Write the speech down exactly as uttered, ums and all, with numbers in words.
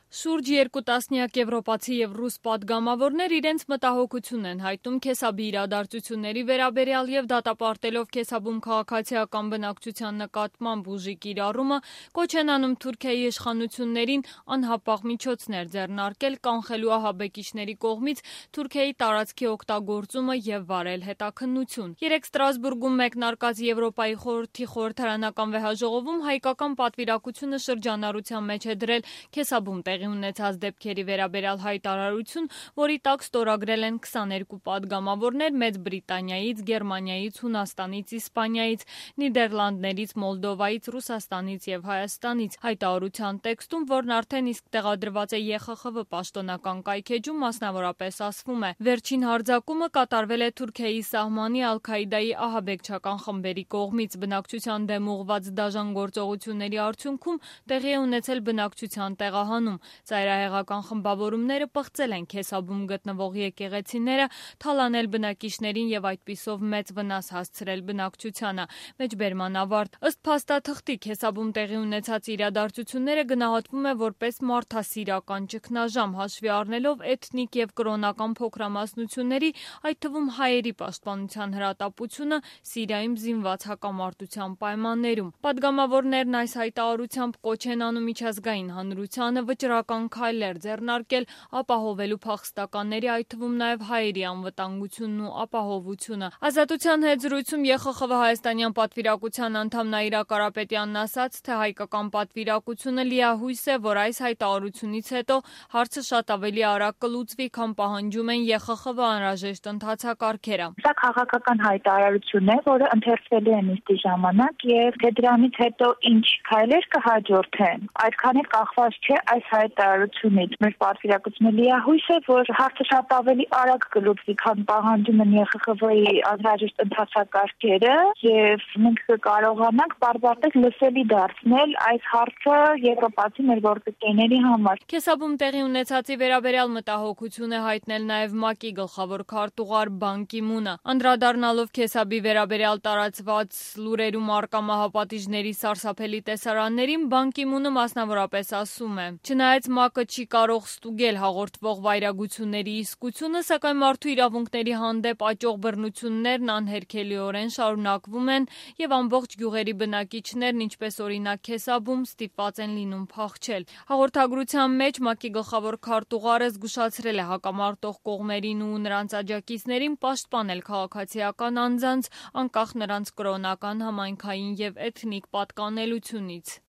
Շուրջ երկու տասնյակ եվրոպացի և ռուս պատգամավորներ իրենց մտահոգություն են հայտնում Քեսաբի իրադարձությունների վերաբերյալ և դատապարտելով Քեսաբում քաղաքացիական բնակչության նկատմամբ ուժի կիրառումը, կոչ են անում Թուրքիայի իշխանություններին անհապաղ միջոցներ ձեռնարկել կանխելու ահաբեկիչների կողմից Թուրքիայի տարածքի օգտագործումը և վարել հետաքննություն։ Երեկ Ստրասբուրգում մեկնարկած Եվրոպայի խորհրդի խորհրդարանական վեհաժողովում հայկական պատվիրակությունը շրջանառության մեջ է դրել Քեսաբում տեղի ունեցած դեպքերի վերաբերյալ հայտարարություն, որի տակ ստորագրել են քսաներկու պատգամավորներ Մեծ Բրիտանիայից, Գերմանիայից, Հունաստանից, Իսպանիայից, Նիդերլանդներից, Մոլդովայից, Ռուսաստանից և Հայաստանից։ Հայտարարության տեքստում, որն արդեն իսկ տեղադրված է Ե Խ Խ V պաշտոնական կայքէջում, մասնավորապես ասվում է. Վերջին հարձակումը կատարվել է Թուրքիայի սահմանի Ալ-Քաիդայի ահաբեկչական խմբերի կողմից։ Բնակչության դեմ ուղղված դաժան գործողությունների արդյունքում տեղի է ունեցել բնակչության տեղահանում։ Ծայրահեղական խմբավորումները պղծել են Քեսաբում գտնվող եկեղեցիները, թալանել բնակիչներին և այդպիսով մեծ վնաս հասցրել բնակչությանը։ Մեջբերման ավարտ։ Ըստ փաստաթղթի Քեսաբում տեղի ունեցած իրադարձությունները գնահատվում է որպես մարդասիրական ճգնաժամ, հաշվի առնելով էթնիկ և կրոնական փոքրամասնությունների, այդ թվում հայերի պաշտպանության հրատապությունը Սիրիայում զինված հակամարտության պայմաններում։ Պատգամավորներն այս հայտարարությամբ կոչ են անում միջազգային հանրությանը վճռական քայլեր ձեռնարկել ապահովելու փախստականների, այդ թվում նաև հայերի անվտանգությունն ու ապահովությունը։ Ազատության հետ զրույցում Ե Խ Խ V հայաստանյան պատվիրակության անդամ Նաիրա Կարապետյանն ասաց, թե հայկական պատվիրակությունը լիահույս է, որ այս հայտարարությունից հետո հարցը շատ ավելի արագ կլուծվի, քան պահանջում են Ե Խ Խ V անհրաժեշտ ընթացակարգերը։ Սա քաղաքական հայտարարություն է, որը ընթերցվելու է նիստի ժամանակ և թե դրանից հետո ինչ քայլեր կհաջորդեն, այդքան էլ կախված չէ այս հայտարարությունից։ Մեր պատվիրակությունը լիահույս է, որ հարցը շատ ավելի արագ կլուծվի, քան պահանջում են Ե Խ Խ V-ի անհրաժեշտ ընթացակարգերը, և մենք կկարողանանք պարզապես լսելի դարձնել այս հարցը եվրոպացի մեր գործընկերների համար։ Քեսաբում տեղի ունեցածի վերաբերյալ մտահոգություն է հայտնել նաև ՄԱԿ-ի գլխավոր քարտուղար Բան Կի Մունը։ Անդրադառնալով Քեսաբի վերաբերյալ տարածված լուրերում առկա մահապատիժների սարսափելի տեսարաններին, Բան Կի Մունը մասնավորապես ասում է. Չնայած ՄԱԿ-ը չի կարող ստուգել հաղորդվող վայրագությունների իսկությունը, սակայն մարդու իրավունքների հանդեպ աճող բռնություններն անհերքելիորեն շարունակվում են և ամբողջ գյուղերի բնակիչներն, ինչպես օրինակ Քեսաբում, ստիպված են լինում փախչել։ Հաղորդագրության մեջ ՄԱԿ-ի գլխավոր քարտուղարը զգուշացրել է հակամարտող կողմերին ու նրանց աջակիցներին պաշտպանել քաղաքացիական անձանց, անկախ նրանց կրոնական, համայնքային և էթնիկ պատկանելությունից։